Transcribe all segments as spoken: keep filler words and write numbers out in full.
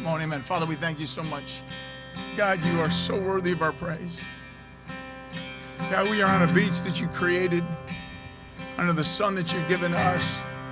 Come on, amen. Father, we thank you so much. God, you are so worthy of our praise. God, we are on a beach that you created, under the sun that you've given us.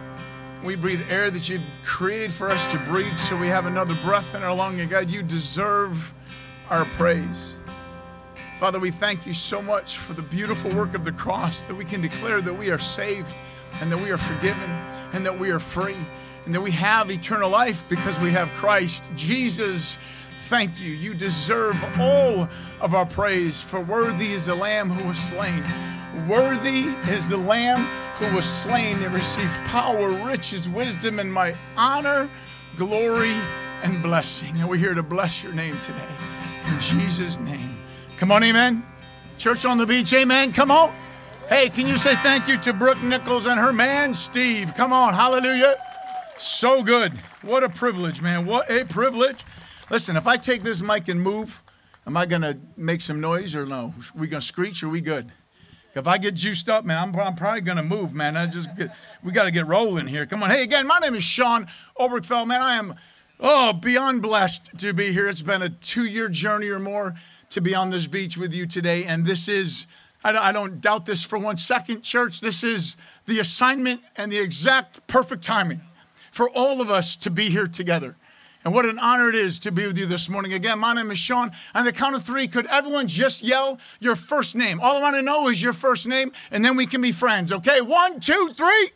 We breathe air that you've created for us to breathe, so we have another breath in our lung. And God, you deserve our praise. Father, we thank you so much for the beautiful work of the cross, that we can declare that we are saved and that we are forgiven and that we are free and that we have eternal life because we have Christ. Jesus, thank you. You deserve all of our praise, for worthy is the Lamb who was slain. Worthy is the Lamb who was slain to receive power, riches, wisdom, and my honor, glory, and blessing. And we're here to bless your name today. In Jesus' name. Come on, amen. Church on the beach, amen. Come on. Hey, can you say thank you to Brooke Nichols and her man, Steve? Come on, hallelujah. So good. What a privilege, man. What a privilege. Listen, if I take this mic and move, am I going to make some noise or no? Are we going to screech or are we good? If I get juiced up, man, I'm, I'm probably going to move, man. I just get, we got to get rolling here. Come on. Hey, again, my name is Sean Obergefell, man. I am, oh, beyond blessed to be here. It's been a two-year journey or more to be on this beach with you today. And this is, I, I don't doubt this for one second, church. This is the assignment and the exact perfect timing for all of us to be here together. And what an honor it is to be with you this morning. Again, my name is Sean. On the count of three, could everyone just yell your first name? All I want to know is your first name, and then we can be friends, okay? One, two, three.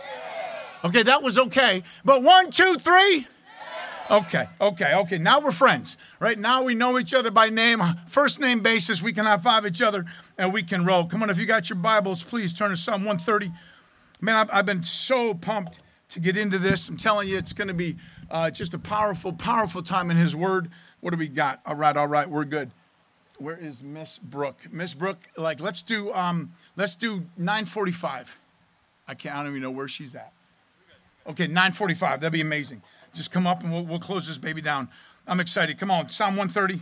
Okay, that was okay. But one, two, three. Okay, okay, okay. Now we're friends, right? Now we know each other by name. First name basis, we can high-five each other, and we can roll. Come on, if you got your Bibles, please turn to Psalm one thirty. Man, I've, I've been so pumped to get into this. I'm telling you, it's going to be uh, just a powerful, powerful time in his word. What do we got? All right, all right, we're good. Where is Miss Brooke? Miss Brooke, like, let's do um, let's do nine forty-five. I can't, I don't even know where she's at. Okay, nine forty-five, that'd be amazing. Just come up and we'll, we'll close this baby down. I'm excited. Come on, Psalm one thirty.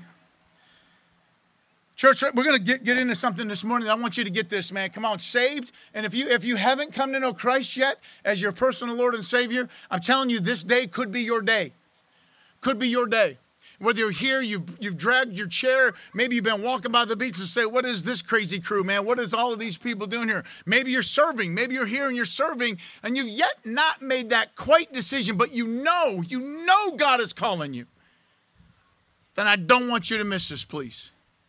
Church, we're going to get, get into something this morning. I want you to get this, man. Come on, saved. And if you if you haven't come to know Christ yet as your personal Lord and Savior, I'm telling you, this day could be your day. Could be your day. Whether you're here, you've, you've dragged your chair, maybe you've been walking by the beach and say, what is this crazy crew, man? What is all of these people doing here? Maybe you're serving. Maybe you're here and you're serving, and you've yet not made that quite decision, but you know, you know God is calling you. Then I don't want you to miss this, please.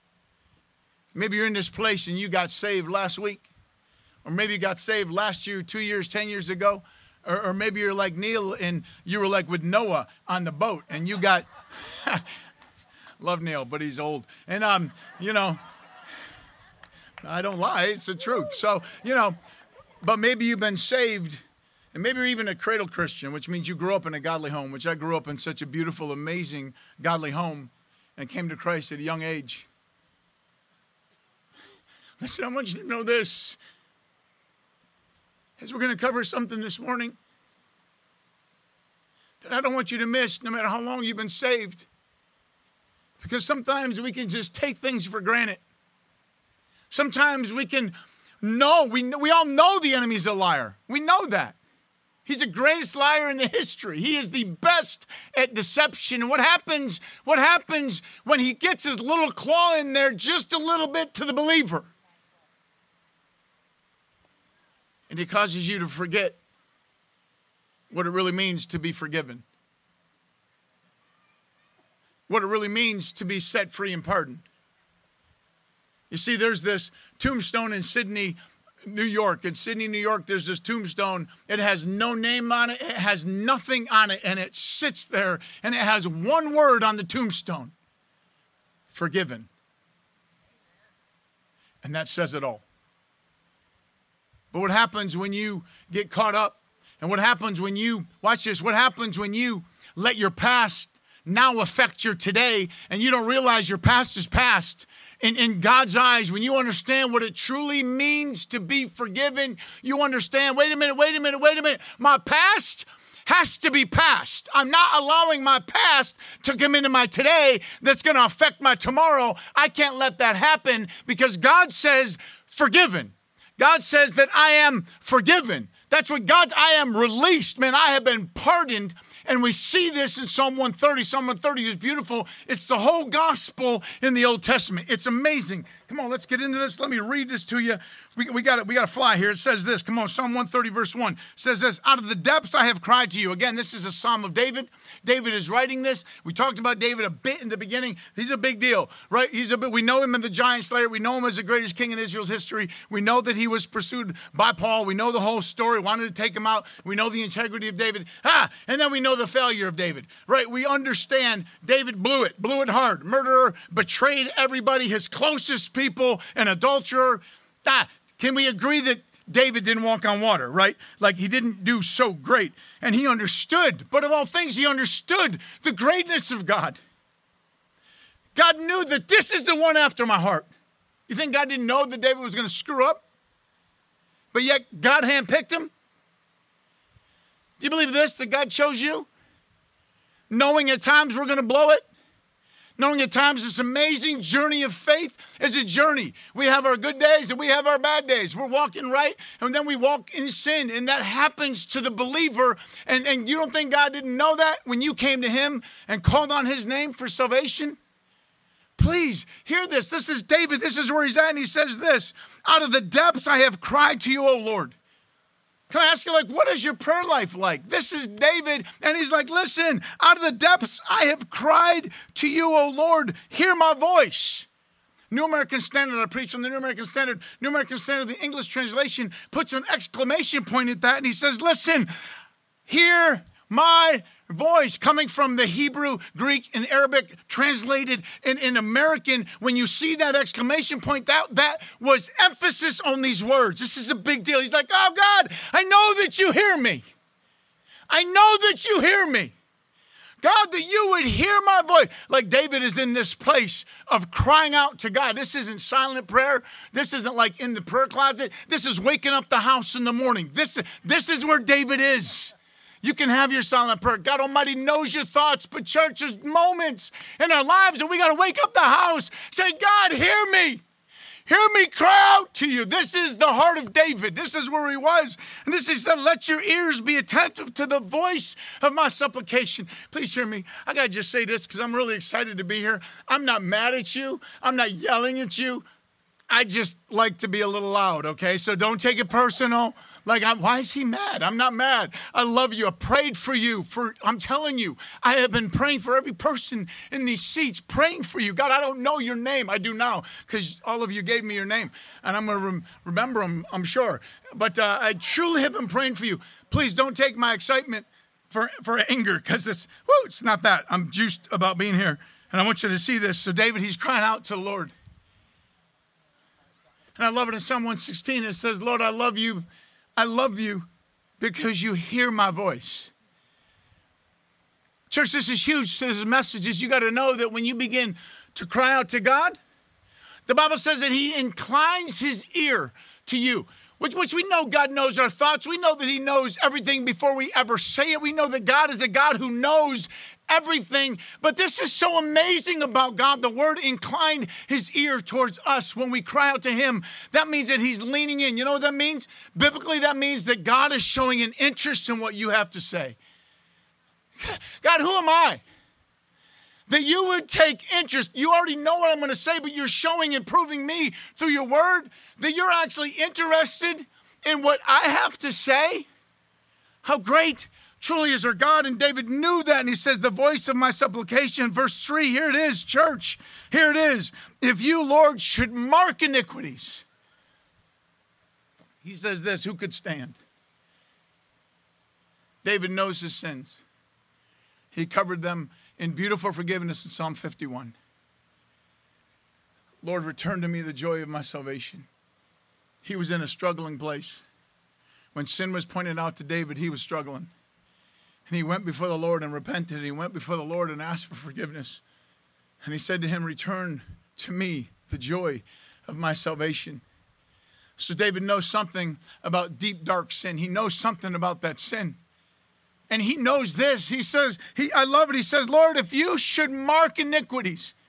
Maybe you're in this place and you got saved last week, or maybe you got saved last year, two years, ten years ago, or, or maybe you're like Neil and you were like with Noah on the boat and you got, love Neil, but he's old. And, um, you know, I don't lie, it's the truth. So, you know, but maybe you've been saved, and maybe you're even a cradle Christian, which means you grew up in a godly home, which I grew up in such a beautiful, amazing, godly home and came to Christ at a young age. Listen, I want you to know this. As we're going to cover something this morning that I don't want you to miss, no matter how long you've been saved. Because sometimes we can just take things for granted. Sometimes we can know, we, we all know the enemy's a liar. We know that. He's the greatest liar in the history. He is the best at deception. And what happens, what happens when he gets his little claw in there just a little bit to the believer? And it causes you to forget what it really means to be forgiven. What it really means to be set free and pardoned. You see, there's this tombstone in Sydney, New York. In Sydney, New York, there's this tombstone. It has no name on it. It has nothing on it. And it sits there. And it has one word on the tombstone. Forgiven. And that says it all. But what happens when you get caught up? And what happens when you, watch this, what happens when you let your past now affect your today and you don't realize your past is past? In, in God's eyes, when you understand what it truly means to be forgiven, you understand, wait a minute, wait a minute, wait a minute. My past has to be past. I'm not allowing my past to come into my today that's going to affect my tomorrow. I can't let that happen because God says forgiven. God says that I am forgiven. That's what God's, I am released. Man, I have been pardoned And we see this in Psalm one thirty. Psalm one thirty is beautiful. It's the whole gospel in the Old Testament. It's amazing. Come on, let's get into this. Let me read this to you. We, we got we got to fly here. It says this. Come on, Psalm one thirty, verse one. It says this, out of the depths I have cried to you. Again, this is a Psalm of David. David is writing this. We talked about David a bit in the beginning. He's a big deal, right? He's a bit, we know him as the giant slayer. We know him as the greatest king in Israel's history. We know that he was pursued by Paul. We know the whole story, wanted to take him out. We know the integrity of David. Ah, and then we know the failure of David, right? We understand David blew it, blew it hard. Murderer, betrayed everybody, his closest people, an adulterer. Ah, can we agree that David didn't walk on water, right? Like he didn't do so great. And he understood, but of all things, he understood the greatness of God. God knew that this is the one after my heart. You think God didn't know that David was going to screw up? But yet God handpicked him? Do you believe this, that God chose you? Knowing at times we're going to blow it? Knowing at times this amazing journey of faith is a journey. We have our good days and we have our bad days. We're walking right and then we walk in sin, and that happens to the believer. And, and you don't think God didn't know that when you came to him and called on his name for salvation? Please hear this. This is David. This is where he's at. And he says this, out of the depths I have cried to you, O Lord. Can I ask you, like, what is your prayer life like? This is David, and he's like, listen, out of the depths I have cried to you, O Lord, hear my voice. New American Standard, I preach from the New American Standard. New American Standard, the English translation, puts an exclamation point at that, and he says, listen, hear my voice. Coming from the Hebrew, Greek, and Arabic, translated in, in American, when you see that exclamation point, that, that was emphasis on these words. This is a big deal. He's like, oh God, I know that you hear me. I know that you hear me. God, that you would hear my voice. Like David is in this place of crying out to God. This isn't silent prayer. This isn't like in the prayer closet. This is waking up the house in the morning. This, this is where David is. You can have your silent prayer. God Almighty knows your thoughts, but church, there's moments in our lives that we got to wake up the house, say, God, hear me. Hear me cry out to you. This is the heart of David. This is where he was. And this he said, let your ears be attentive to the voice of my supplication. Please hear me. I got to just say this because I'm really excited to be here. I'm not mad at you. I'm not yelling at you. I just like to be a little loud, okay? So don't take it personal. Like, I'm, why is he mad? I'm not mad. I love you. I prayed for you. For I'm telling you, I have been praying for every person in these seats, praying for you. God, I don't know your name. I do now because all of you gave me your name. And I'm going to rem- remember them, I'm sure. But uh, I truly have been praying for you. Please don't take my excitement for, for anger because it's, whoo, it's not that. I'm juiced about being here. And I want you to see this. So David, he's crying out to the Lord. And I love it in Psalm one sixteen. It says, Lord, I love you. I love you because you hear my voice. Church, this is huge. This is messages. You got to know that when you begin to cry out to God, the Bible says that he inclines his ear to you, which, which we know God knows our thoughts. We know that he knows everything before we ever say it. We know that God is a God who knows everything. But this is so amazing about God. The word inclined his ear towards us when we cry out to him. That means that he's leaning in. You know what that means? Biblically, that means that God is showing an interest in what you have to say. God, who am I? That you would take interest. You already know what I'm going to say, but you're showing and proving me through your word that you're actually interested in what I have to say. How great truly is our God. And David knew that. And he says, the voice of my supplication, verse three, here it is, church. Here it is. If you, Lord, should mark iniquities. He says this, who could stand? David knows his sins. He covered them in beautiful forgiveness in Psalm fifty-one. Lord, return to me the joy of my salvation. He was in a struggling place. When sin was pointed out to David, he was struggling. And he went before the Lord and repented. He went before the Lord and asked for forgiveness. And he said to him, return to me the joy of my salvation. So David knows something about deep, dark sin. He knows something about that sin. And he knows this. He says, he, I love it. He says, Lord, if you should mark iniquities.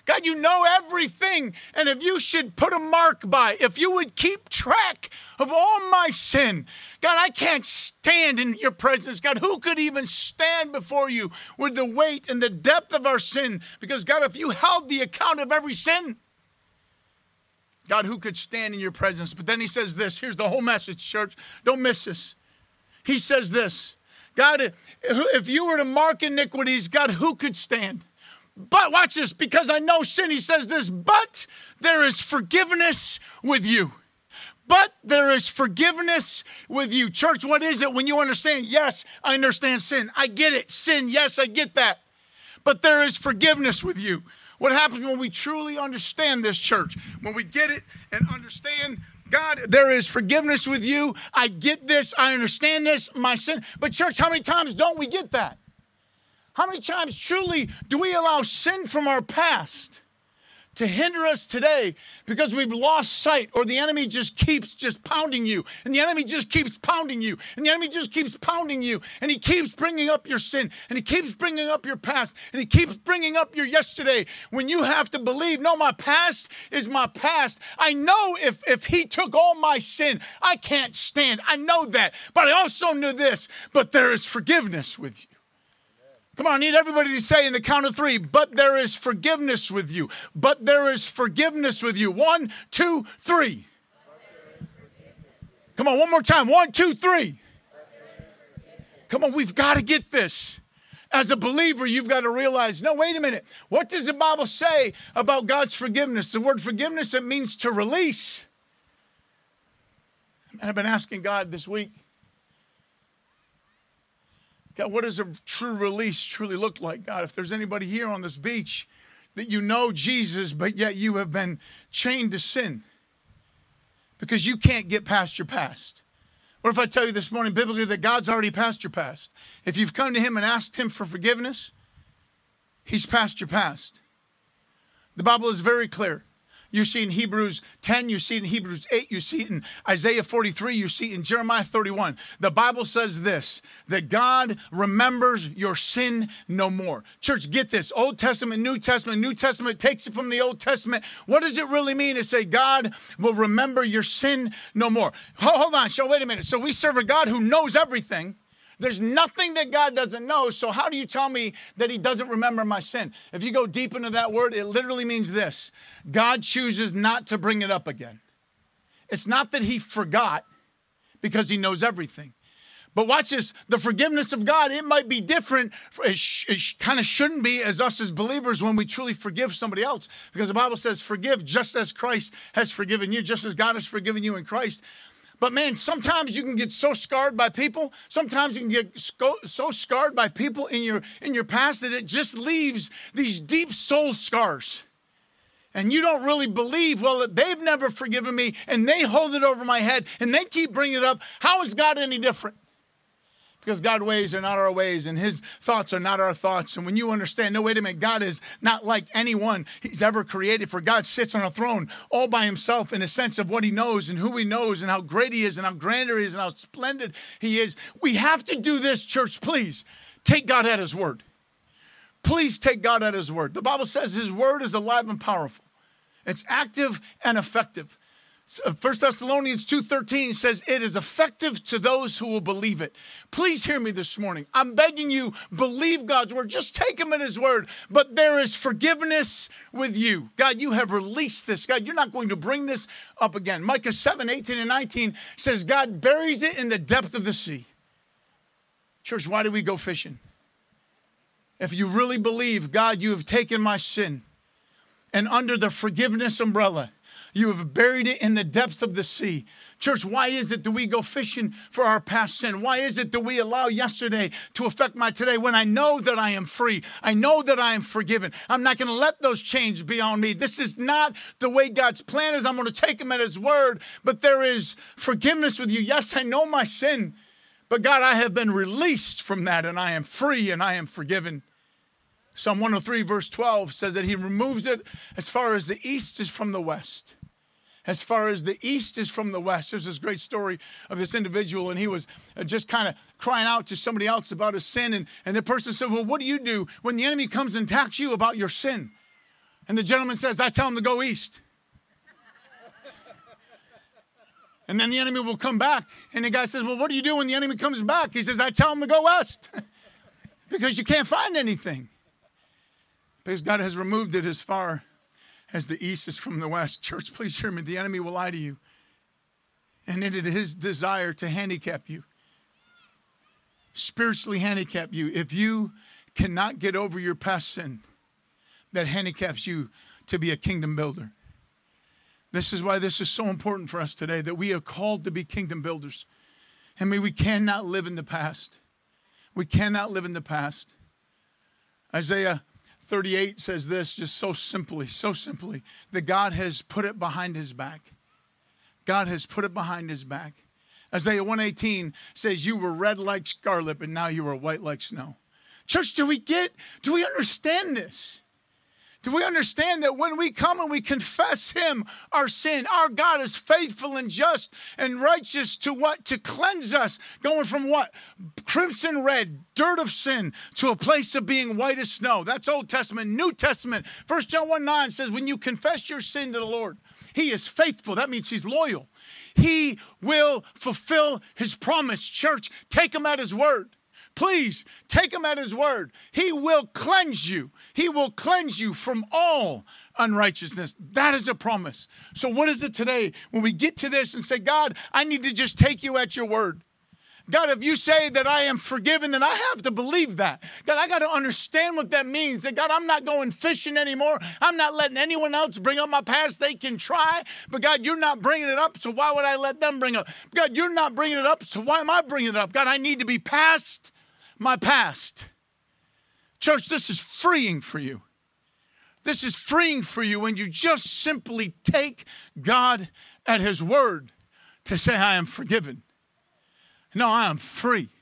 God, you know everything. And if you should put a mark by, if you would keep track of all my sin, God, I can't stand in your presence. God, who could even stand before you with the weight and the depth of our sin? Because God, if you held the account of every sin, God, who could stand in your presence? But then he says this. Here's the whole message, church. Don't miss this. He says this. God, if you were to mark iniquities, God, who could stand? But watch this. Because I know sin, he says this. But there is forgiveness with you. But there is forgiveness with you. Church, what is it when you understand? Yes, I understand sin. I get it. Sin, yes, I get that. But there is forgiveness with you. What happens when we truly understand this, church? When we get it and understand, God, there is forgiveness with you. I get this. I understand this, my sin. But church, how many times don't we get that? How many times truly do we allow sin from our past to hinder us today because we've lost sight, or the enemy just keeps just pounding you, and the enemy just keeps pounding you, and the enemy just keeps pounding you, and he keeps bringing up your sin, and he keeps bringing up your past, and he keeps bringing up your yesterday, when you have to believe, no, my past is my past. I know if, if he took all my sin, I can't stand. I know that, but I also knew this, but there is forgiveness with you. Come on, I need everybody to say in the count of three, but there is forgiveness with you. But there is forgiveness with you. One, two, three. Come on, one more time. One, two, three. Come on, we've got to get this. As a believer, you've got to realize, no, wait a minute. What does the Bible say about God's forgiveness? The word forgiveness, it means to release. And I've been asking God this week, God, what does a true release truly look like? God, if there's anybody here on this beach that you know Jesus, but yet you have been chained to sin because you can't get past your past. What if I tell you this morning biblically that God's already past your past? If you've come to him and asked him for forgiveness, he's past your past. The Bible is very clear. You see in Hebrews ten, you see it in Hebrews eight, you see it in Isaiah forty-three, you see it in Jeremiah thirty-one. The Bible says this, that God remembers your sin no more. Church, get this. Old Testament, New Testament, New Testament takes it from the Old Testament. What does it really mean to say God will remember your sin no more? Hold on, so wait a minute. So we serve a God who knows everything. There's nothing that God doesn't know, so how do you tell me that he doesn't remember my sin? If you go deep into that word, it literally means this. God chooses not to bring it up again. It's not that he forgot because he knows everything. But watch this. The forgiveness of God, it might be different. It, sh- it sh- kind of shouldn't be as us as believers when we truly forgive somebody else. Because the Bible says, forgive just as Christ has forgiven you, just as God has forgiven you in Christ. But man, sometimes you can get so scarred by people. Sometimes you can get sco- so scarred by people in your in your past that it just leaves these deep soul scars. And you don't really believe, well, that they've never forgiven me, and they hold it over my head, and they keep bringing it up. How is God any different? Because God's ways are not our ways, and his thoughts are not our thoughts. And when you understand, no, wait a minute, God is not like anyone he's ever created. For God sits on a throne all by himself in a sense of what he knows and who he knows and how great he is and how grander he is and how splendid he is. We have to do this, church, please. Take God at his word. Please take God at his word. The Bible says his word is alive and powerful. It's active and effective. First Thessalonians two thirteen says it is effective to those who will believe it. Please hear me this morning. I'm begging you, believe God's word. Just take him at his word. But there is forgiveness with you. God, you have released this. God, you're not going to bring this up again. Micah seven, eighteen and nineteen says God buries it in the depth of the sea. Church, why do we go fishing? If you really believe, God, you have taken my sin, and under the forgiveness umbrella, you have buried it in the depths of the sea. Church, why is it that we go fishing for our past sin? Why is it that we allow yesterday to affect my today when I know that I am free? I know that I am forgiven. I'm not going to let those chains be on me. This is not the way God's plan is. I'm going to take him at his word, but there is forgiveness with you. Yes, I know my sin, but God, I have been released from that, and I am free, and I am forgiven. Psalm one oh three verse twelve says that he removes it as far as the east is from the west. As far as the east is from the west. There's this great story of this individual, and he was just kind of crying out to somebody else about his sin. And, and the person said, well, what do you do when the enemy comes and attacks you about your sin? And the gentleman says, I tell him to go east. And then the enemy will come back. And the guy says, well, what do you do when the enemy comes back? He says, I tell him to go west. Because you can't find anything. Because God has removed it as far as the east is from the west. Church, please hear me. The enemy will lie to you. And it is his desire to handicap you. Spiritually handicap you. If you cannot get over your past sin, that handicaps you to be a kingdom builder. This is why this is so important for us today, that we are called to be kingdom builders. I mean, we cannot live in the past. We cannot live in the past. Isaiah thirty-eight says this just so simply, so simply, that God has put it behind his back. God has put it behind his back. Isaiah one eighteen says, you were red like scarlet, but now you are white like snow. Church, do we get, do we understand this? Do we understand that when we come and we confess him, our sin, our God is faithful and just and righteous to what? To cleanse us. Going from what? Crimson red, dirt of sin, to a place of being white as snow. That's Old Testament. New Testament. First John one nine says, when you confess your sin to the Lord, he is faithful. That means he's loyal. He will fulfill his promise. Church, take him at his word. Please take him at his word. He will cleanse you. He will cleanse you from all unrighteousness. That is a promise. So what is it today when we get to this and say, God, I need to just take you at your word? God, if you say that I am forgiven, then I have to believe that. God, I got to understand what that means. That God, I'm not going fishing anymore. I'm not letting anyone else bring up my past. They can try, but God, you're not bringing it up, so why would I let them bring it up? God, you're not bringing it up, so why am I bringing it up? God, I need to be past my past. Church, this is freeing for you. This is freeing for you when you just simply take God at his word to say, I am forgiven. No, I am free.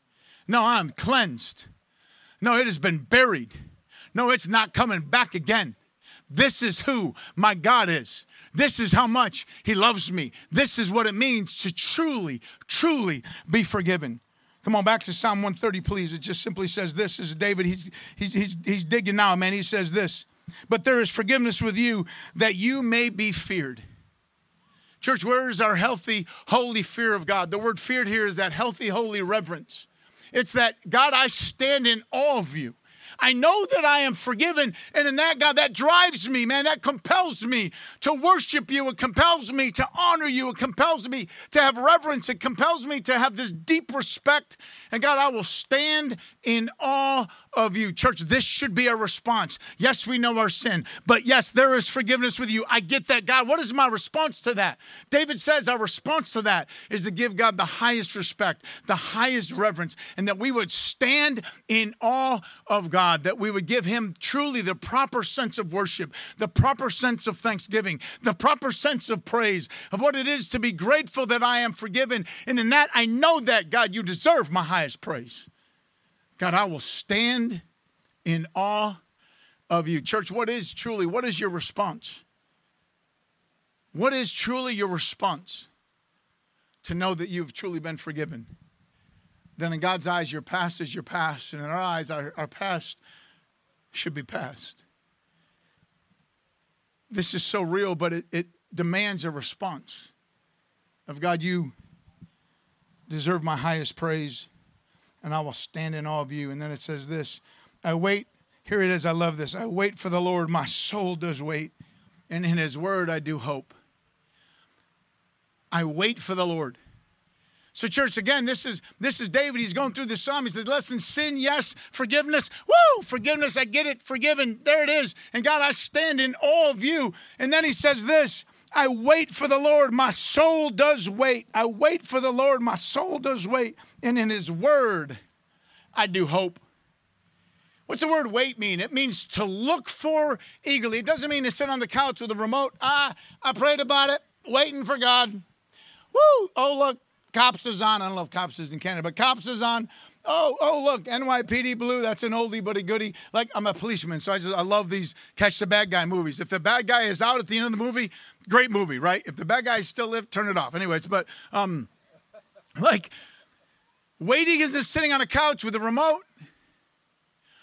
No, I am cleansed. No, it has been buried. No, it's not coming back again. This is who my God is. This is how much he loves me. This is what it means to truly, truly be forgiven. Come on, back to Psalm one thirty, please. It just simply says this. This is David. He's, he's, he's, he's digging now, man. He says this. But there is forgiveness with you that you may be feared. Church, where is our healthy, holy fear of God? The word feared here is that healthy, holy reverence. It's that, God, I stand in awe of you. I know that I am forgiven. And in that, God, that drives me, man. That compels me to worship you. It compels me to honor you. It compels me to have reverence. It compels me to have this deep respect. And God, I will stand in awe of you. Church, this should be our response. Yes, we know our sin, but yes, there is forgiveness with you. I get that. God, what is my response to that? David says our response to that is to give God the highest respect, the highest reverence, and that we would stand in awe of God. That we would give him truly the proper sense of worship, the proper sense of thanksgiving, the proper sense of praise of what it is to be grateful that I am forgiven. And in that, I know that, God, you deserve my highest praise. God, I will stand in awe of you. Church, what is truly, what is your response? What is truly your response to know that you've truly been forgiven? Then in God's eyes, your past is your past. And in our eyes, our, our past should be past. This is so real, but it, it demands a response of, God, you deserve my highest praise, and I will stand in awe of you. And then it says this, I wait, here it is, I love this. I wait for the Lord, my soul does wait, and in his word I do hope. I wait for the Lord. So church, again, this is this is David. He's going through the psalm. He says, listen, sin, yes. Forgiveness, woo, forgiveness, I get it, forgiven. There it is. And God, I stand in awe of you. And then he says this, I wait for the Lord. My soul does wait. I wait for the Lord. My soul does wait. And in his word, I do hope. What's the word wait mean? It means to look for eagerly. It doesn't mean to sit on the couch with a remote. Ah, I prayed about it, waiting for God. Woo, oh, look. Cops is on. I don't know if Cops is in Canada, but Cops is on. Oh, oh, look, N Y P D Blue. That's an oldie but a goodie. Like, I'm a policeman, so I just I love these catch the bad guy movies. If the bad guy is out at the end of the movie, great movie, right? If the bad guy is still live, turn it off. Anyways, but um, like, waiting isn't sitting on a couch with a remote.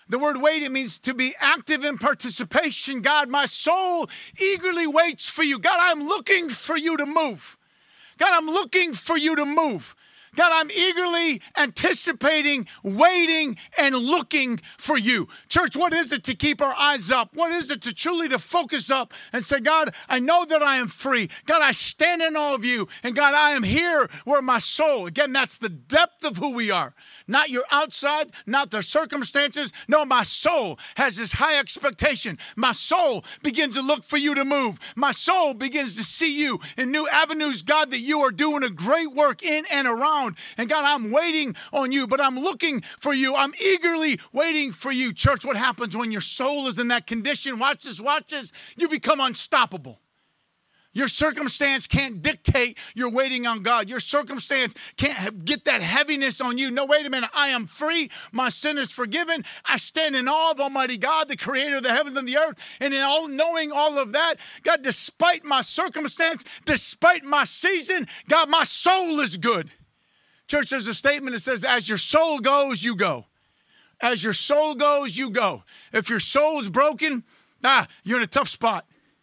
The word wait, it means to be active in participation. God, my soul eagerly waits for you. God, I'm looking for you to move. God, I'm looking for you to move. God, I'm eagerly anticipating, waiting, and looking for you. Church, what is it to keep our eyes up? What is it to truly to focus up and say, God, I know that I am free. God, I stand in awe of you. And God, I am here where my soul, again, that's the depth of who we are. Not your outside, not the circumstances. No, my soul has this high expectation. My soul begins to look for you to move. My soul begins to see you in new avenues, God, that you are doing a great work in and around. And God, I'm waiting on you, but I'm looking for you. I'm eagerly waiting for you. Church, what happens when your soul is in that condition? Watch this, watch this. You become unstoppable. Your circumstance can't dictate your waiting on God. Your circumstance can't get that heaviness on you. No, wait a minute. I am free. My sin is forgiven. I stand in awe of Almighty God, the creator of the heavens and the earth. And in all knowing all of that, God, despite my circumstance, despite my season, God, my soul is good. Church, there's a statement that says, as your soul goes, you go. As your soul goes, you go. If your soul is broken, ah, you're in a tough spot.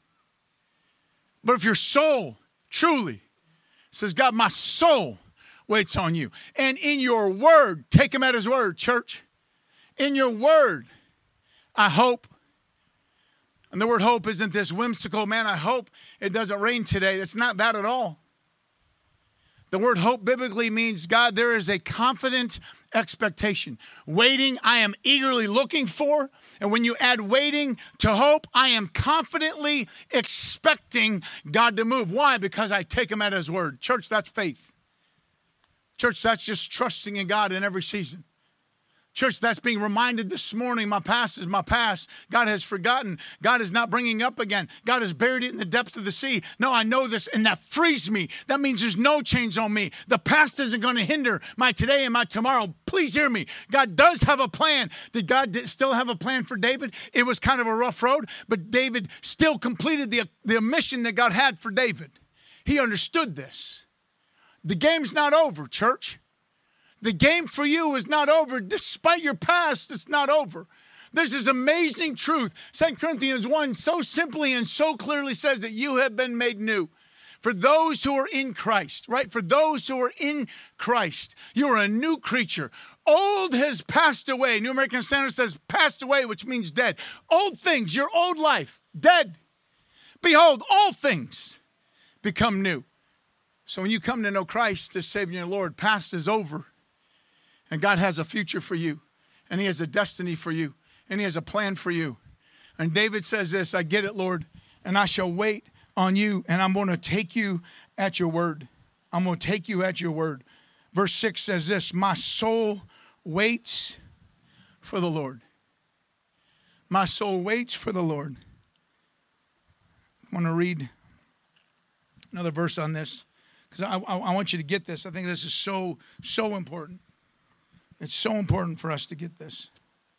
But if your soul truly says, God, my soul waits on you. And in your word, take him at his word, church. In your word, I hope. And the word hope isn't this whimsical, man, I hope it doesn't rain today. It's not that at all. The word hope biblically means, God, there is a confident expectation. Waiting, I am eagerly looking for. And when you add waiting to hope, I am confidently expecting God to move. Why? Because I take him at his word. Church, that's faith. Church, that's just trusting in God in every season. Church, that's being reminded this morning, my past is my past. God has forgotten. God is not bringing up again. God has buried it in the depths of the sea. No, I know this, and that frees me. That means there's no change on me. The past isn't going to hinder my today and my tomorrow. Please hear me. God does have a plan. Did God still have a plan for David? It was kind of a rough road, but David still completed the, the mission that God had for David. He understood this. The game's not over, church. The game for you is not over. Despite your past, it's not over. There's this amazing truth. Second Corinthians one so simply and so clearly says that you have been made new. For those who are in Christ, right? For those who are in Christ, you are a new creature. Old has passed away. New American Standard says passed away, which means dead. Old things, your old life, dead. Behold, all things become new. So when you come to know Christ as Savior and Lord, past is over. And God has a future for you. And he has a destiny for you. And he has a plan for you. And David says this, I get it, Lord, and I shall wait on you. And I'm going to take you at your word. I'm going to take you at your word. Verse six says this, my soul waits for the Lord. My soul waits for the Lord. I want to read another verse on this. Because I, I, I want you to get this. I think this is so, so important. It's so important for us to get this.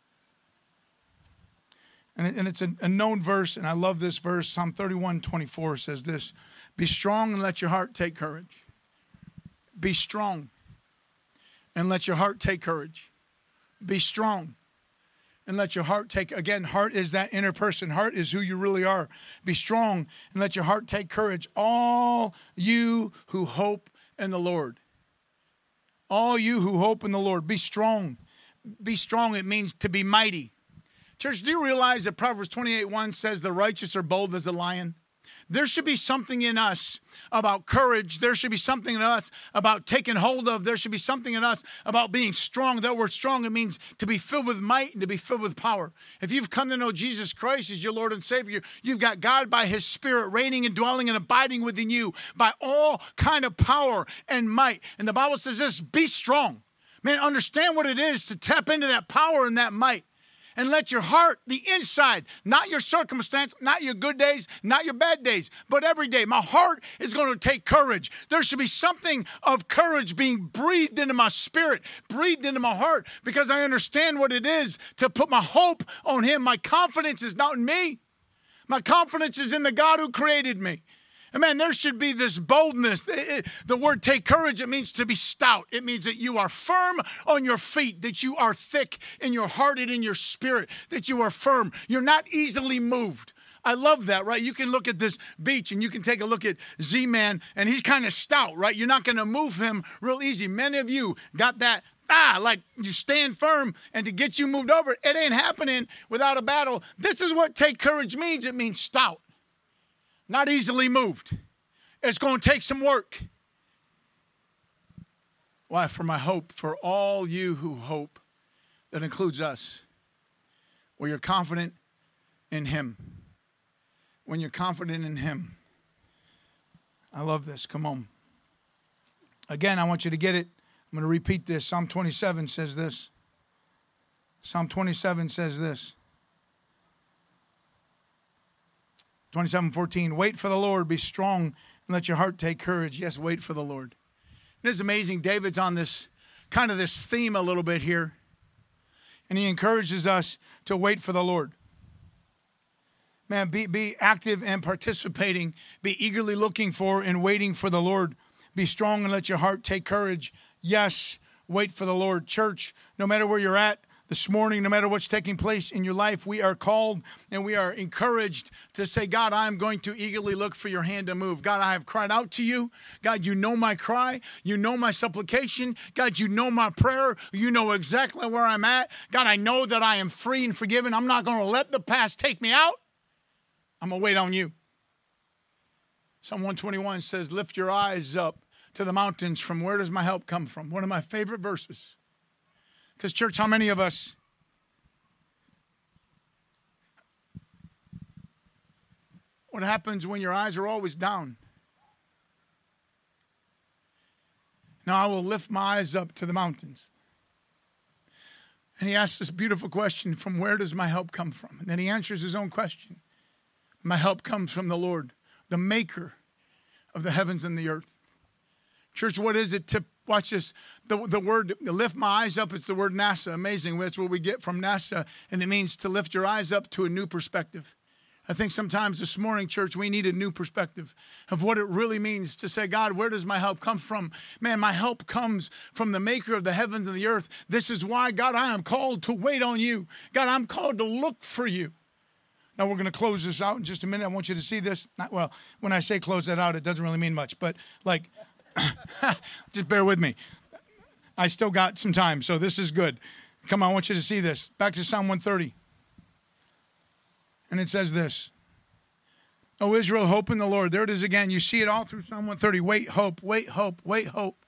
And, it, and it's a, a known verse, and I love this verse. Psalm thirty-one twenty-four says this, be strong and let your heart take courage. Be strong and let your heart take courage. Be strong and let your heart take, again, heart is that inner person. Heart is who you really are. Be strong and let your heart take courage. All you who hope in the Lord. All you who hope in the Lord, be strong. Be strong, it means to be mighty. Church, do you realize that Proverbs twenty-eight one says the righteous are bold as a lion? There should be something in us about courage. There should be something in us about taking hold of. There should be something in us about being strong. That word strong, it means to be filled with might and to be filled with power. If you've come to know Jesus Christ as your Lord and Savior, you've got God by his Spirit reigning and dwelling and abiding within you by all kind of power and might. And the Bible says this, be strong. Man, understand what it is to tap into that power and that might. And let your heart, the inside, not your circumstance, not your good days, not your bad days, but every day. My heart is going to take courage. There should be something of courage being breathed into my spirit, breathed into my heart, because I understand what it is to put my hope on him. My confidence is not in me. My confidence is in the God who created me. And man, there should be this boldness. The word take courage, it means to be stout. It means that you are firm on your feet, that you are thick in your heart and in your spirit, that you are firm. You're not easily moved. I love that, right? You can look at this beach and you can take a look at Z-Man, and he's kind of stout, right? You're not going to move him real easy. Many of you got that, ah, like you stand firm, and to get you moved over, it ain't happening without a battle. This is what take courage means. It means stout. Not easily moved. It's going to take some work. Why? For my hope, for all you who hope, that includes us, where you're confident in him. When you're confident in him. I love this. Come on. Again, I want you to get it. I'm going to repeat this. Psalm twenty-seven says this. Psalm twenty-seven says this. twenty-seven fourteen, wait for the Lord, be strong, and let your heart take courage. Yes, wait for the Lord. It is amazing. David's on this kind of this theme a little bit here. And he encourages us to wait for the Lord. Man, be, be active and participating. Be eagerly looking for and waiting for the Lord. Be strong and let your heart take courage. Yes, wait for the Lord. Church, no matter where you're at this morning, no matter what's taking place in your life, we are called and we are encouraged to say, God, I'm going to eagerly look for your hand to move. God, I have cried out to you. God, you know my cry. You know my supplication. God, you know my prayer. You know exactly where I'm at. God, I know that I am free and forgiven. I'm not going to let the past take me out. I'm going to wait on you. Psalm one twenty-one says, lift your eyes up to the mountains. From where does my help come from? One of my favorite verses. Because, church, how many of us what happens when your eyes are always down? Now I will lift my eyes up to the mountains. And he asks this beautiful question, from where does my help come from? And then he answers his own question. My help comes from the Lord, the maker of the heavens and the earth. Church, what is it to, watch this, the, the word, lift my eyes up, it's the word NASA, amazing. That's what we get from NASA, and it means to lift your eyes up to a new perspective. I think sometimes this morning, church, we need a new perspective of what it really means to say, God, where does my help come from? Man, my help comes from the maker of the heavens and the earth. This is why, God, I am called to wait on you. God, I'm called to look for you. Now, we're going to close this out in just a minute. I want you to see this. Not, well, when I say close that out, it doesn't really mean much, but like, just bear with me. I still got some time, so this is good. Come on, I want you to see this. Back to Psalm one thirty. And it says this. O Israel, hope in the Lord. There it is again. You see it all through Psalm one thirty. Wait, hope, wait, hope, wait, hope.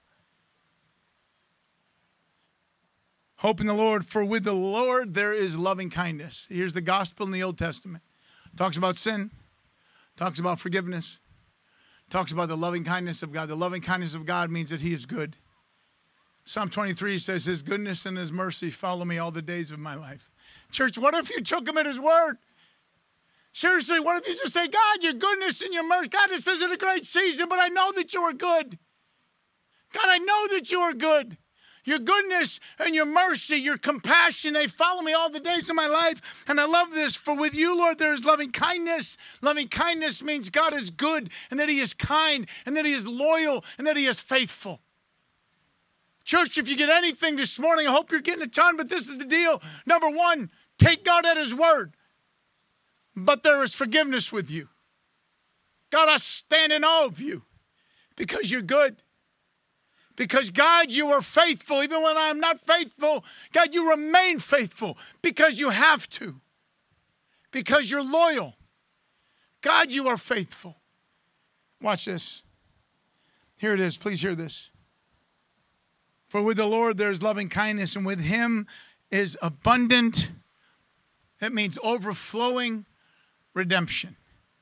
Hope in the Lord, for with the Lord there is loving kindness. Here's the gospel in the Old Testament. Talks about sin. Talks about forgiveness. Talks about the loving kindness of God. The loving kindness of God means that he is good. Psalm twenty-three says, his goodness and his mercy follow me all the days of my life. Church, what if you took him at his word? Seriously, what if you just say, God, your goodness and your mercy, God, this isn't a great season, but I know that you are good. God, I know that you are good. Your goodness and your mercy, your compassion, they follow me all the days of my life. And I love this. For with you, Lord, there is loving kindness. Loving kindness means God is good and that he is kind and that he is loyal and that he is faithful. Church, if you get anything this morning, I hope you're getting a ton, but this is the deal. Number one, take God at his word. But there is forgiveness with you. God, I stand in awe of you because you're good. Because, God, you are faithful. Even when I am not faithful, God, you remain faithful because you have to. Because you're loyal. God, you are faithful. Watch this. Here it is. Please hear this. For with the Lord there is loving kindness, and with him is abundant. That means overflowing redemption.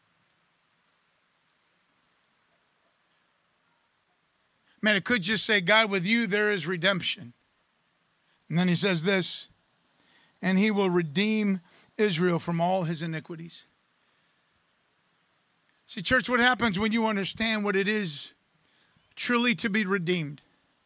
Man, it could just say, God, with you there is redemption. And then he says this, and he will redeem Israel from all his iniquities. See, church, what happens when you understand what it is truly to be redeemed?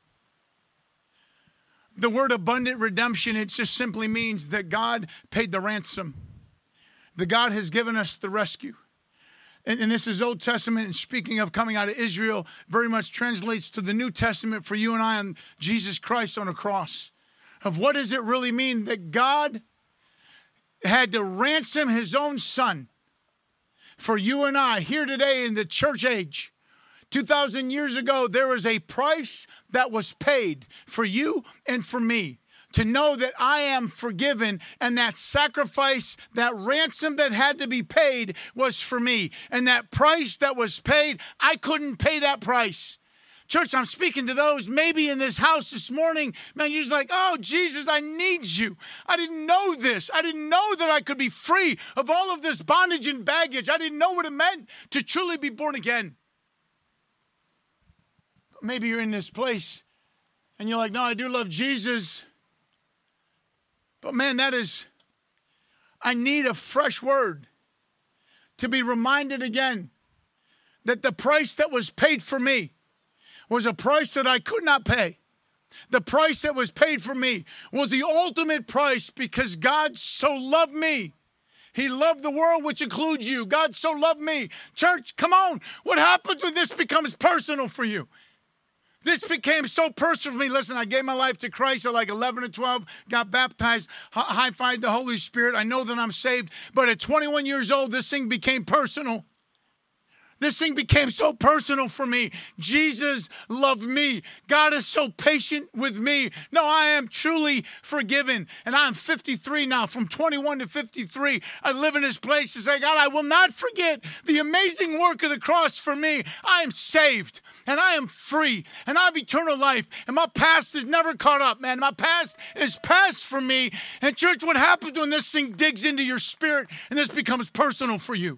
The word abundant redemption, it just simply means that God paid the ransom. That God has given us the rescue. and, and this is Old Testament, and speaking of coming out of Israel, very much translates to the New Testament for you and I on Jesus Christ on a cross. Of what does it really mean that God had to ransom his own son for you and I here today in the church age. two thousand years ago, there was a price that was paid for you and for me to know that I am forgiven, and that sacrifice, that ransom that had to be paid was for me. And that price that was paid, I couldn't pay that price. Church, I'm speaking to those maybe in this house this morning. Man, you're just like, oh, Jesus, I need you. I didn't know this. I didn't know that I could be free of all of this bondage and baggage. I didn't know what it meant to truly be born again. But maybe you're in this place and you're like, no, I do love Jesus. But man, that is, I need a fresh word to be reminded again that the price that was paid for me was a price that I could not pay. The price that was paid for me was the ultimate price, because God so loved me. He loved the world, which includes you. God so loved me. Church, come on. What happens when this becomes personal for you? This became so personal for me. Listen, I gave my life to Christ at like eleven or twelve, got baptized, high-fived the Holy Spirit. I know that I'm saved. But at twenty-one years old, this thing became personal. This thing became so personal for me. Jesus loved me. God is so patient with me. No, I am truly forgiven. And I'm fifty-three now, from twenty-one to fifty-three. I live in this place to say, God, I will not forget the amazing work of the cross for me. I am saved, and I am free, and I have eternal life. And my past is never caught up, man. My past is past for me. And church, what happens when this thing digs into your spirit and this becomes personal for you?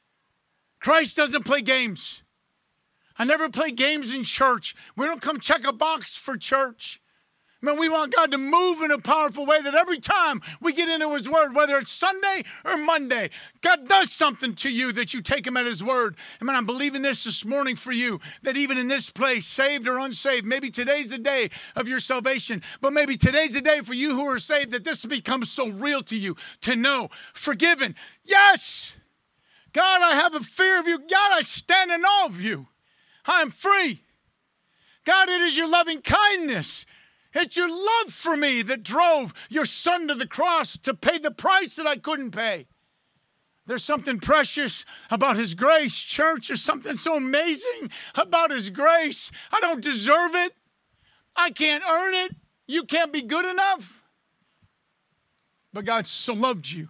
Christ doesn't play games. I never play games in church. We don't come check a box for church. Man, we want God to move in a powerful way that every time we get into his word, whether it's Sunday or Monday, God does something to you that you take him at his word. And man, I'm believing this this morning for you, that even in this place, saved or unsaved, maybe today's the day of your salvation, but maybe today's the day for you who are saved, that this becomes so real to you to know, forgiven. Yes! God, I have a fear of you. God, I stand in awe of you. I am free. God, it is your loving kindness. It's your love for me that drove your son to the cross to pay the price that I couldn't pay. There's something precious about his grace, church. There's something so amazing about his grace. I don't deserve it. I can't earn it. You can't be good enough. But God so loved you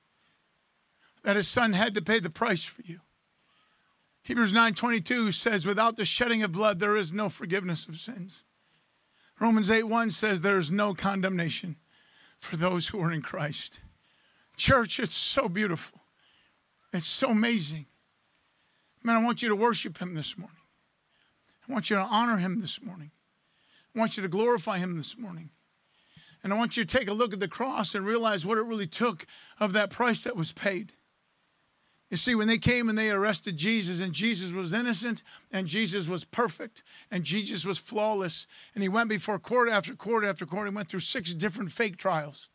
that his son had to pay the price for you. Hebrews nine twenty-two says, without the shedding of blood, there is no forgiveness of sins. Romans eight one says, there is no condemnation for those who are in Christ. Church, it's so beautiful. It's so amazing. Man, I want you to worship him this morning. I want you to honor him this morning. I want you to glorify him this morning. And I want you to take a look at the cross and realize what it really took of that price that was paid. You see, when they came and they arrested Jesus, and Jesus was innocent, and Jesus was perfect, and Jesus was flawless, and he went before court after court after court. He went through six different fake trials.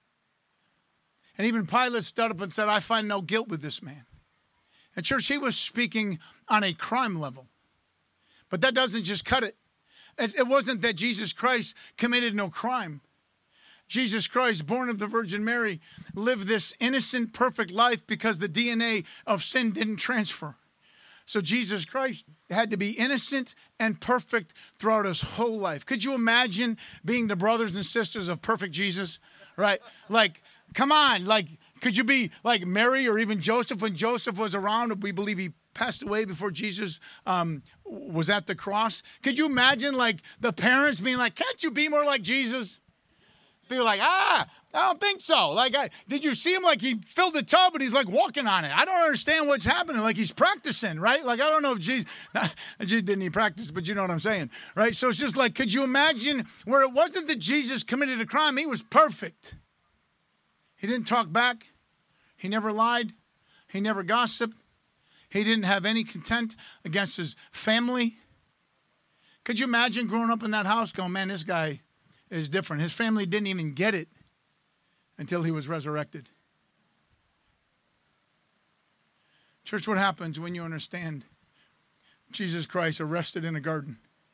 And even Pilate stood up and said, I find no guilt with this man. And church, he was speaking on a crime level. But that doesn't just cut it. It wasn't that Jesus Christ committed no crime. Jesus Christ, born of the Virgin Mary, lived this innocent, perfect life because the D N A of sin didn't transfer. So Jesus Christ had to be innocent and perfect throughout his whole life. Could you imagine being the brothers and sisters of perfect Jesus? Right? Like, come on. Like, could you be like Mary or even Joseph when Joseph was around? We believe he passed away before Jesus um, was at the cross. Could you imagine like the parents being like, can't you be more like Jesus? People are like, ah, I don't think so. Like, I, did you see him? Like, he filled the tub and he's like walking on it. I don't understand what's happening. Like, he's practicing, right? Like, I don't know if Jesus, Jesus didn't he practice, but you know what I'm saying, right? So it's just like, could you imagine where it wasn't that Jesus committed a crime? He was perfect. He didn't talk back. He never lied. He never gossiped. He didn't have any contempt against his family. Could you imagine growing up in that house going, man, this guy is different. His family didn't even get it until he was resurrected. Church, what happens when you understand Jesus Christ arrested in a garden,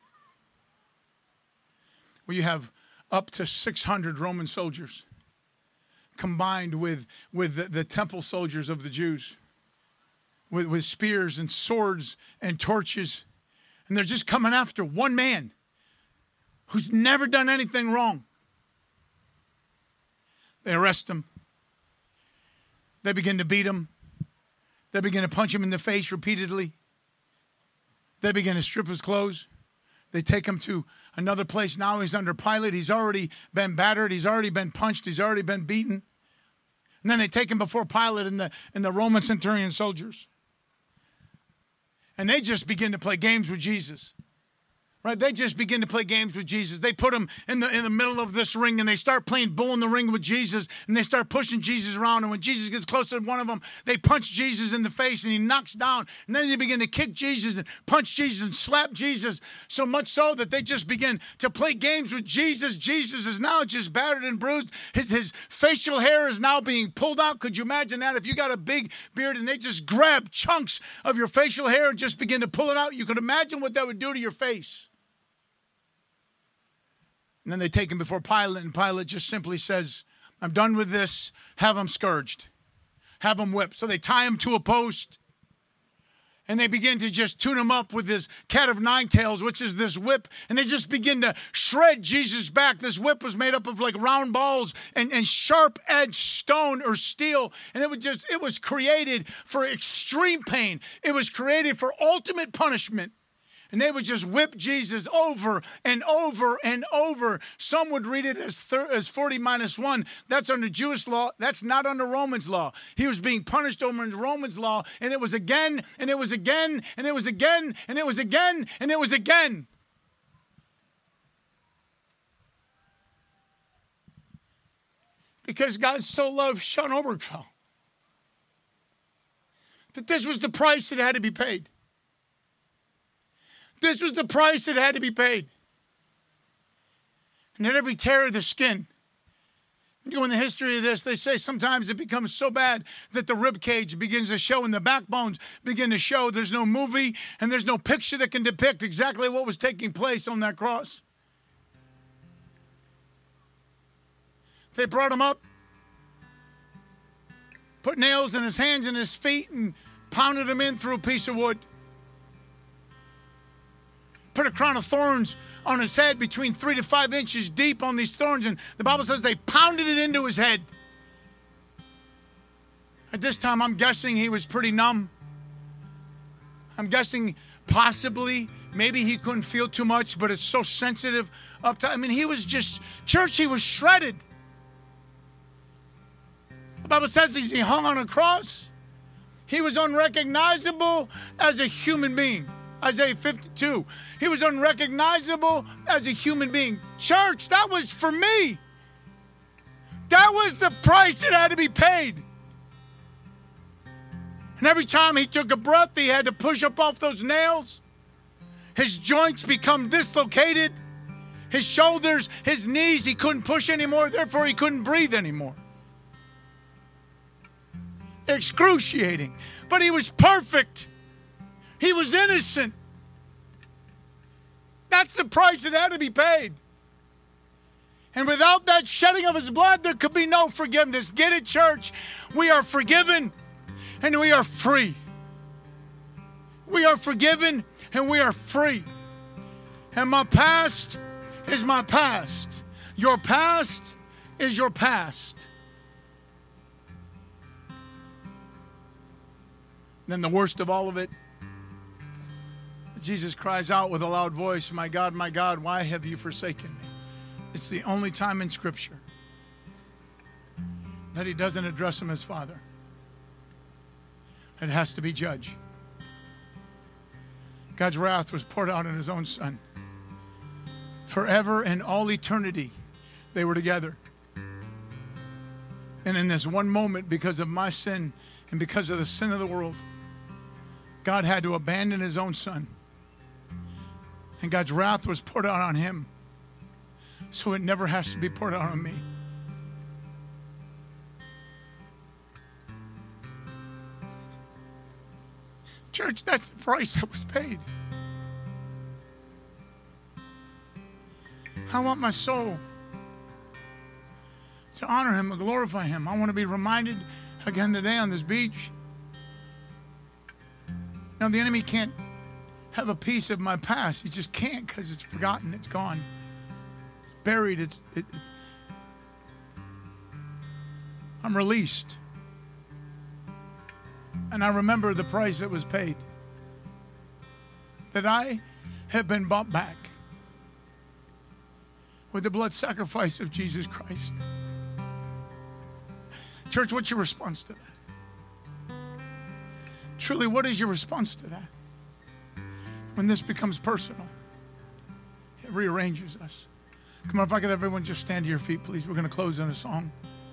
where you have up to six hundred Roman soldiers combined with, with the, the temple soldiers of the Jews, with, with spears and swords and torches, and they're just coming after one man who's never done anything wrong. They arrest him. They begin to beat him. They begin to punch him in the face repeatedly. They begin to strip his clothes. They take him to another place. Now he's under Pilate. He's already been battered. He's already been punched. He's already been beaten. And then they take him before Pilate and the, and the Roman centurion soldiers. And they just begin to play games with Jesus. Right? They just begin to play games with Jesus. They put him in the in the middle of this ring, and they start playing bull in the ring with Jesus, and they start pushing Jesus around. And when Jesus gets close to one of them, they punch Jesus in the face, and he knocks down. And then they begin to kick Jesus and punch Jesus and slap Jesus, so much so that they just begin to play games with Jesus. Jesus is now just battered and bruised. His, his facial hair is now being pulled out. Could you imagine that? If you got a big beard and they just grab chunks of your facial hair and just begin to pull it out, you could imagine what that would do to your face. And then they take him before Pilate, and Pilate just simply says, I'm done with this. Have him scourged. Have him whipped. So they tie him to a post, and they begin to just tune him up with this cat of nine tails, which is this whip, and they just begin to shred Jesus back. This whip was made up of like round balls and, and sharp-edged stone or steel, and it was just, it was created for extreme pain. It was created for ultimate punishment. And they would just whip Jesus over and over and over. Some would read it as thir- as forty minus one. That's under Jewish law. That's not under Romans law. He was being punished over Romans law. And it was again, and it was again, and it was again, and it was again, and it was again. Because God so loved Sean Obergefell that this was the price that had to be paid. This was the price that had to be paid. And at every tear of the skin, you know, in the history of this, they say sometimes it becomes so bad that the rib cage begins to show and the backbones begin to show. There's no movie and there's no picture that can depict exactly what was taking place on that cross. They brought him up, put nails in his hands and his feet, and pounded him in through a piece of wood. Put a crown of thorns on his head between three to five inches deep on these thorns. And the Bible says they pounded it into his head. At this time, I'm guessing he was pretty numb. I'm guessing possibly, maybe he couldn't feel too much, but it's so sensitive up to, I mean, he was just, church, he was shredded. The Bible says he hung on a cross. He was unrecognizable as a human being. Isaiah fifty-two. He was unrecognizable as a human being. Church, that was for me. That was the price that had to be paid. And every time he took a breath, he had to push up off those nails. His joints become dislocated. His shoulders, his knees, he couldn't push anymore. Therefore, he couldn't breathe anymore. Excruciating. But he was perfect. He was innocent. That's the price that had to be paid. And without that shedding of his blood, there could be no forgiveness. Get it, church? We are forgiven and we are free. We are forgiven and we are free. And my past is my past. Your past is your past. Then the worst of all of it, Jesus cries out with a loud voice, my God, my God, why have you forsaken me? It's the only time in Scripture that he doesn't address him as Father. It has to be judge. God's wrath was poured out on his own Son. Forever and all eternity, they were together. And in this one moment, because of my sin and because of the sin of the world, God had to abandon his own Son. And God's wrath was poured out on him. So it never has to be poured out on me. Church, that's the price that was paid. I want my soul to honor him and glorify him. I want to be reminded again today on this beach. Now, the enemy can't have a piece of my past. He just can't, because it's forgotten. It's gone. It's buried. It's, it, it's I'm released. And I remember the price that was paid. That I have been bought back with the blood sacrifice of Jesus Christ. Church, what's your response to that? Truly, what is your response to that? When this becomes personal, it rearranges us. Come on, if I could have everyone just stand to your feet, please. We're going to close in a song.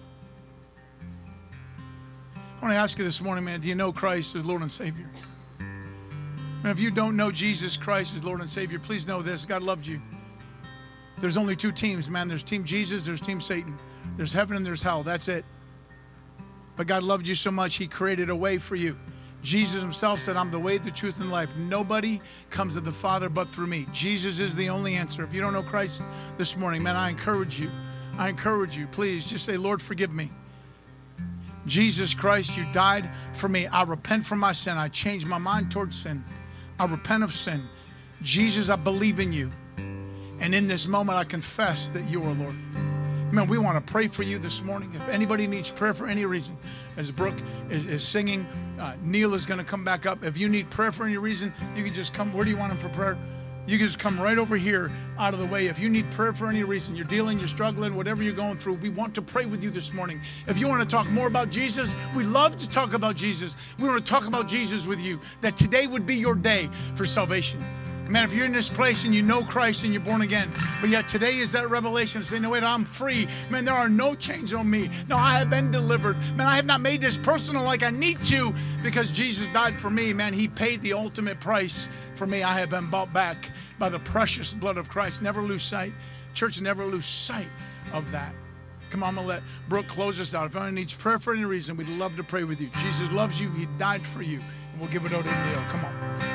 I want to ask you this morning, man, do you know Christ as Lord and Savior? And if you don't know Jesus Christ as Lord and Savior, please know this. God loved you. There's only two teams, man. There's Team Jesus, there's Team Satan. There's heaven and there's hell. That's it. But God loved you so much, he created a way for you. Jesus himself said, I'm the way, the truth, and life. Nobody comes to the Father but through me. Jesus is the only answer. If you don't know Christ this morning, man, I encourage you. I encourage you. Please just say, Lord, forgive me. Jesus Christ, you died for me. I repent from my sin. I changed my mind towards sin. I repent of sin. Jesus, I believe in you. And in this moment, I confess that you are Lord. Man, we want to pray for you this morning. If anybody needs prayer for any reason, as Brooke is, is singing, uh, Neil is going to come back up. If you need prayer for any reason, you can just come. Where do you want him for prayer? You can just come right over here out of the way. If you need prayer for any reason, you're dealing, you're struggling, whatever you're going through, we want to pray with you this morning. If you want to talk more about Jesus, we love to talk about Jesus. We want to talk about Jesus with you, that today would be your day for salvation. Man, if you're in this place and you know Christ and you're born again, but yet today is that revelation to say, no, wait, I'm free. Man, there are no chains on me. No, I have been delivered. Man, I have not made this personal like I need to because Jesus died for me. Man, he paid the ultimate price for me. I have been bought back by the precious blood of Christ. Never lose sight. Church, never lose sight of that. Come on, I'm going to let Brooke close us out. If anyone needs prayer for any reason, we'd love to pray with you. Jesus loves you. He died for you. And we'll give it over to Neil. Come on.